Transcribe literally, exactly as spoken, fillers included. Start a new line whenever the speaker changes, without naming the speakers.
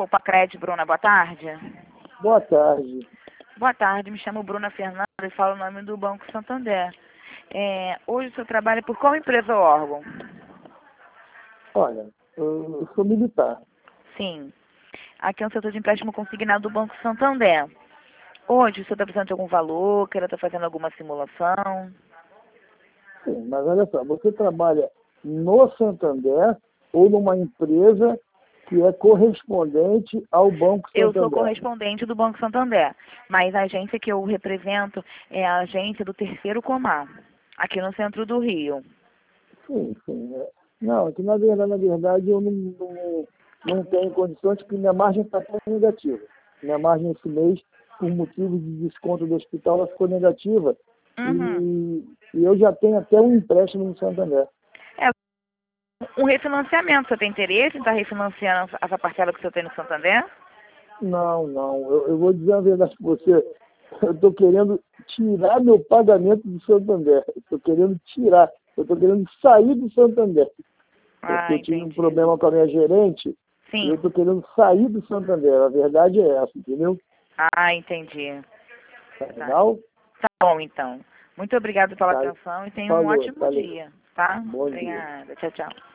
Poupa Crédito, Bruna, boa tarde.
Boa tarde.
Boa tarde, me chamo Bruna Fernanda e falo o nome do Banco Santander. É, hoje o senhor trabalha por qual empresa ou órgão?
Olha, eu sou militar.
Sim. Aqui é um setor de empréstimo consignado do Banco Santander. Hoje o senhor está precisando de algum valor, queira estar fazendo alguma simulação?
Sim, mas olha só, você trabalha no Santander ou numa empresa que é correspondente ao Banco Santander?
Eu sou correspondente do Banco Santander, mas a agência que eu represento é a agência do Terceiro Comar, aqui no centro do Rio.
Sim, sim. É. Não, é que na verdade, na verdade eu não, não, não tenho condições porque minha margem está negativa. Minha margem esse mês, por motivo de desconto do hospital, ela ficou negativa.
Uhum.
E, e eu já tenho até um empréstimo no Santander.
É um refinanciamento. Você tem interesse em estar refinanciando essa parcela que o senhor tem no Santander?
Não, não. Eu, eu vou dizer a verdade para você. Eu estou querendo tirar meu pagamento do Santander. Estou querendo tirar. Eu estou querendo sair do Santander.
Ah,
Porque eu tive um
entendi.
problema com a minha gerente.
Sim.
E eu estou querendo sair do Santander. A verdade é essa, entendeu?
Ah, entendi.
Tá legal?
Tá bom, então. Muito obrigada pela
Tá.
atenção e tenha um
Falou,
ótimo
tá legal.
dia, tá?
Bom dia.
Obrigada. Tchau, tchau.